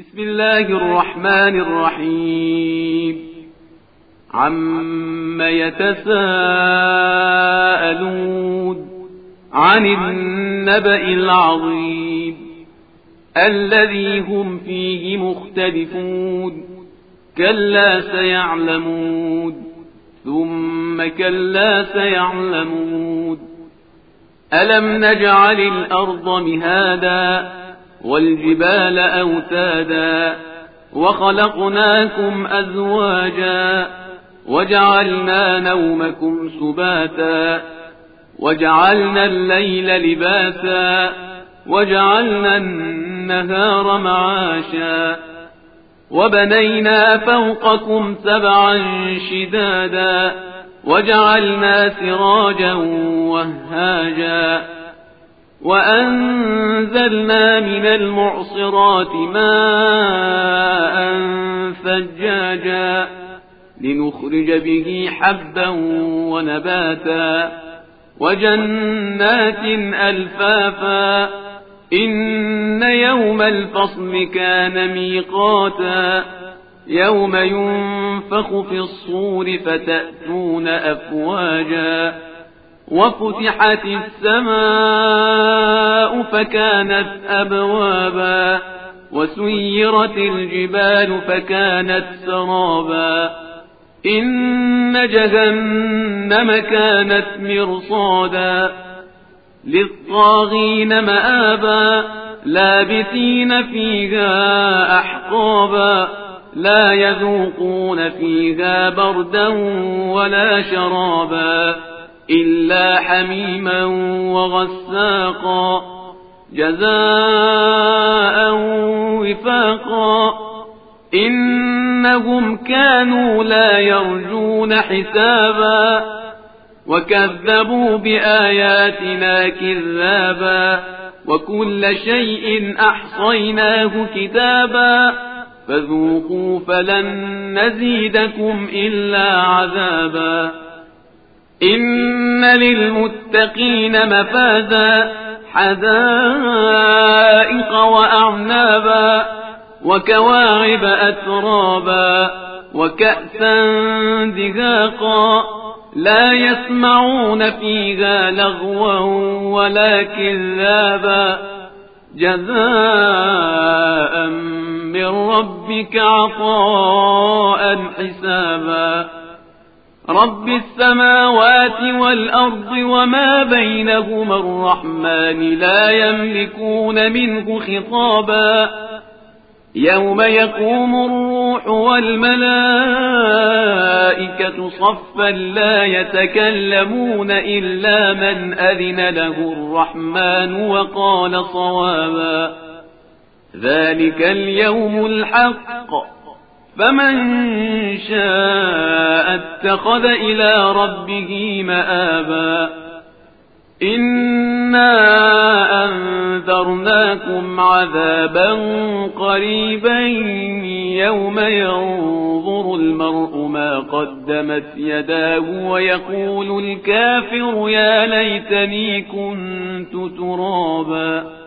بسم الله الرحمن الرحيم عم يتساءلون عن النبأ العظيم الذي هم فيه مختلفون كلا سيعلمون ثم كلا سيعلمون ألم نجعل الأرض مهادا والجبال أوتادا وخلقناكم أزواجا وجعلنا نومكم سباتا وجعلنا الليل لباسا وجعلنا النهار معاشا وبنينا فوقكم سبعا شدادا وجعلنا سراجا وهاجا وأنزلنا من المعصرات ماء ثجاجا لنخرج به حبا ونباتا وجنات ألفافا إن يوم الفصل كان ميقاتا يوم ينفخ في الصور فتأتون أفواجا وفتحت السماء فكانت أبوابا وسيرت الجبال فكانت سرابا إن جهنم كانت مرصادا للطاغين مآبا لابثين فيها أحقابا لا يذوقون فيها بردا ولا شرابا إلا حميما وغساقا جزاء وفاقا إنهم كانوا لا يرجون حسابا وكذبوا بآياتنا كذابا وكل شيء أحصيناه كتابا فذوقوا فلن نزيدكم إلا عذابا إن للمتقين مفازا حدائق وأعنابا وكواعب أترابا وكأسا دهاقا لا يسمعون فيها لغوا ولا كذابا جزاء من ربك عطاء حسابا رب السماوات والأرض وما بينهما الرحمن لا يملكون منه خطابا يوم يقوم الروح والملائكة صفا لا يتكلمون إلا من أذن له الرحمن وقال صوابا ذلك اليوم الحق فمن شاء اتخذ إلى ربه مآبا إنا أنذرناكم عذابا قريبا يوم ينظر المرء ما قدمت يداه ويقول الكافر يا ليتني كنت ترابا